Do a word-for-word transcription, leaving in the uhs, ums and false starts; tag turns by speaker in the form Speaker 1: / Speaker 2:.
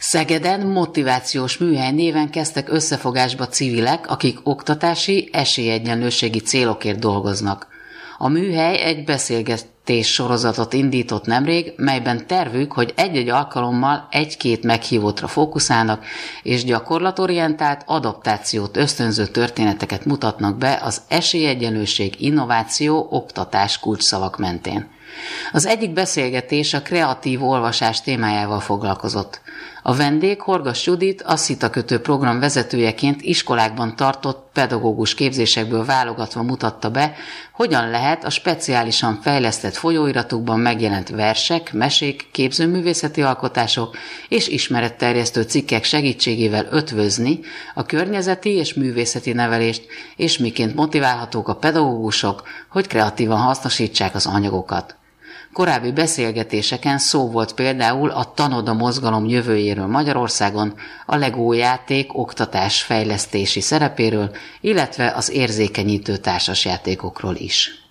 Speaker 1: Szegeden motivációs műhely néven kezdtek összefogásba civilek, akik oktatási, esélyegyenlőségi célokért dolgoznak. A műhely egy beszélgetés sorozatot indított nemrég, melyben tervük, hogy egy-egy alkalommal egy-két meghívottra fókuszálnak, és gyakorlatorientált adaptációt ösztönző történeteket mutatnak be az esélyegyenlőség, innováció, oktatás kulcsszavak mentén. Az egyik beszélgetés a kreatív olvasás témájával foglalkozott. A vendég Horgas Judit, a Szitakötő program vezetőjeként iskolákban tartott pedagógus képzésekből válogatva mutatta be, hogyan lehet a speciálisan fejlesztett folyóiratokban megjelent versek, mesék, képzőművészeti alkotások és ismeretterjesztő cikkek segítségével ötvözni a környezeti és művészeti nevelést, és miként motiválhatók a pedagógusok, hogy kreatívan hasznosítsák az anyagokat. Korábbi beszélgetéseken szó volt például a tanoda mozgalom jövőjéről Magyarországon, a Lego játék oktatás fejlesztési szerepéről, illetve az érzékenyítő társasjátékokról is.